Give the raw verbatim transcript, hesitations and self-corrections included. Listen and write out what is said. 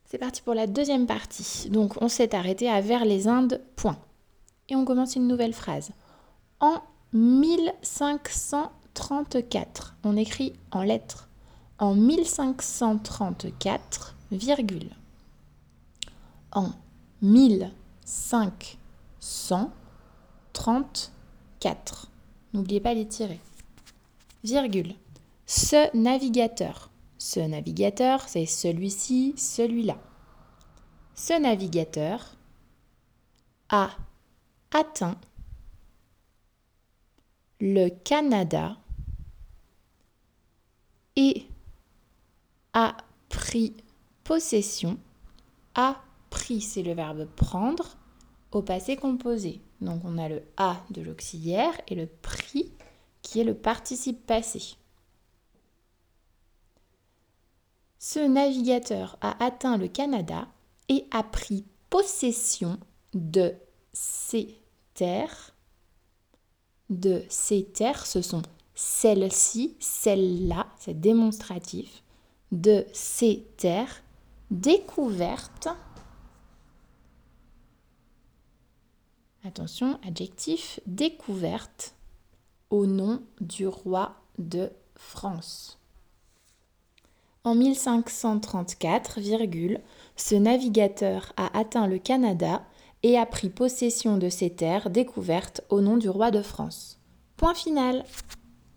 C'est parti pour la deuxième partie. Donc on s'est arrêté à vers les Indes, point. Et on commence une nouvelle phrase. En mille cinq cent trente-quatre, on écrit en lettres. En mille cinq cent trente-quatre, virgule. En mille cinq cent trente-quatre. N'oubliez pas les tirets. Virgule. Ce navigateur. Ce navigateur, c'est celui-ci, celui-là. Ce navigateur a atteint le Canada et a pris possession. A pris, c'est le verbe prendre au passé composé. Donc on a le a de l'auxiliaire et le pris qui est le participe passé. Ce navigateur a atteint le Canada et a pris possession de ces terres. De ces terres, ce sont celles-ci, celles-là, c'est démonstratif. De ces terres découvertes. Attention, adjectif, découverte au nom du roi de France. En mille cinq cent trente-quatre, virgule, ce navigateur a atteint le Canada et a pris possession de ces terres découvertes au nom du roi de France. Point final.